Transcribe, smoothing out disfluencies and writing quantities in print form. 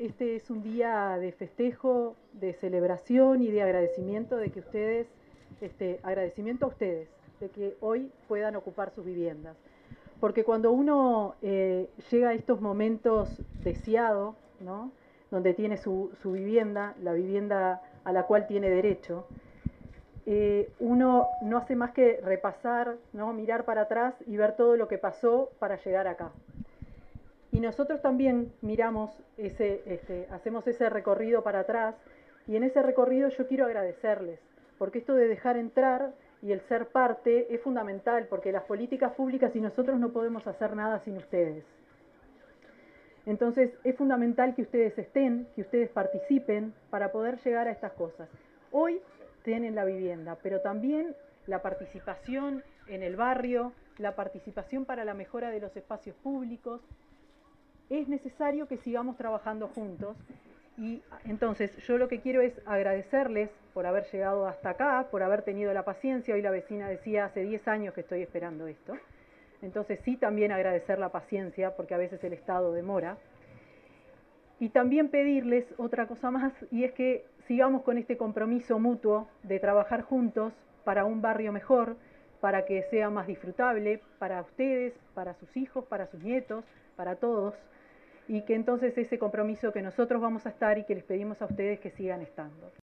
este es un día de festejo, de celebración y de agradecimiento de que ustedes, agradecimiento a ustedes, de que hoy puedan ocupar sus viviendas. Porque cuando uno llega a estos momentos deseados, ¿no?, donde tiene su vivienda, la vivienda a la cual tiene derecho, uno no hace más que repasar, ¿no?, mirar para atrás y ver todo lo que pasó para llegar acá. Y nosotros también miramos, hacemos ese recorrido para atrás, y en ese recorrido yo quiero agradecerles, porque esto de dejar entrar y el ser parte es fundamental, porque las políticas públicas y nosotros no podemos hacer nada sin ustedes. Entonces es fundamental que ustedes estén, que ustedes participen para poder llegar a estas cosas. Hoy tienen la vivienda, pero también la participación en el barrio, la participación para la mejora de los espacios públicos. Es necesario que sigamos trabajando juntos, y entonces yo lo que quiero es agradecerles por haber llegado hasta acá, por haber tenido la paciencia. Hoy la vecina decía, hace 10 años que estoy esperando esto. Entonces sí, también agradecer la paciencia, porque a veces el Estado demora. Y también pedirles otra cosa más, y es que sigamos con este compromiso mutuo de trabajar juntos para un barrio mejor, para que sea más disfrutable para ustedes, para sus hijos, para sus nietos, para todos, y que entonces ese compromiso que nosotros vamos a estar y que les pedimos a ustedes que sigan estando.